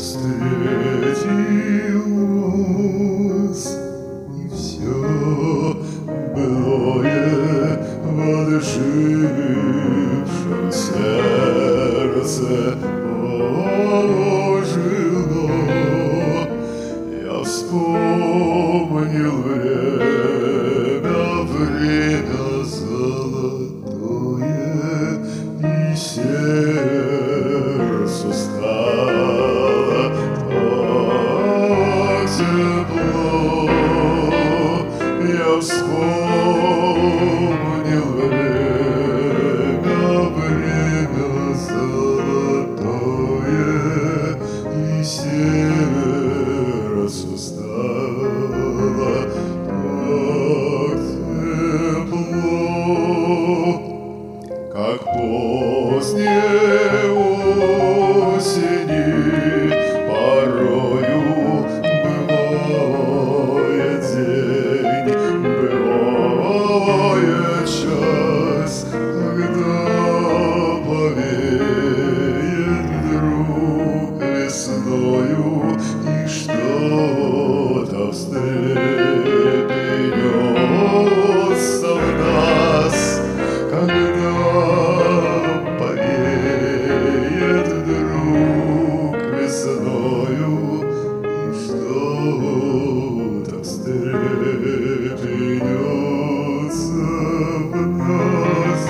встретил вас, и все былое в одышившем сердце ожило. Я вспомнил время золотое, и сердцу стало так тепло. Я вспомнил время золотое, и сердцу стало так тепло, как поздней осени порою бывает день, бывает час, когда повеет вдруг весною, и что-то встрепенется в нас, когда повеет вдруг весною, и что-то встрепенется в нас.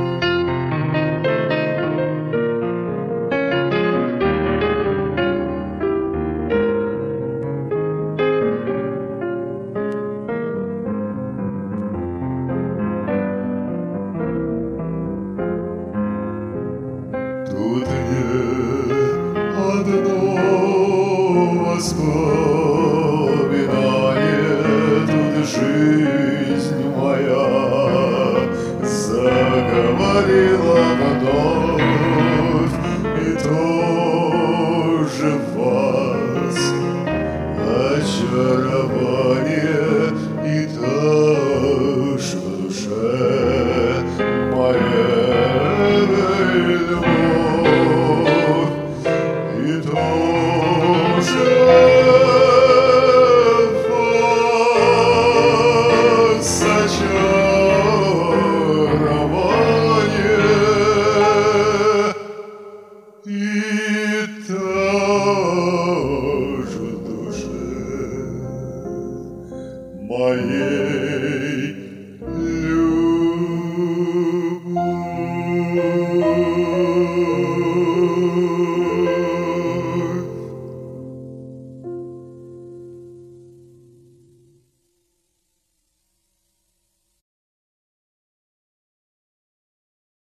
Тут не одно воспоминание, тут жизнь моя заговорила вновь, и тоже вас очарование, и таж в душе моей любовь, и тоже вас очарование, и таж в душе моей.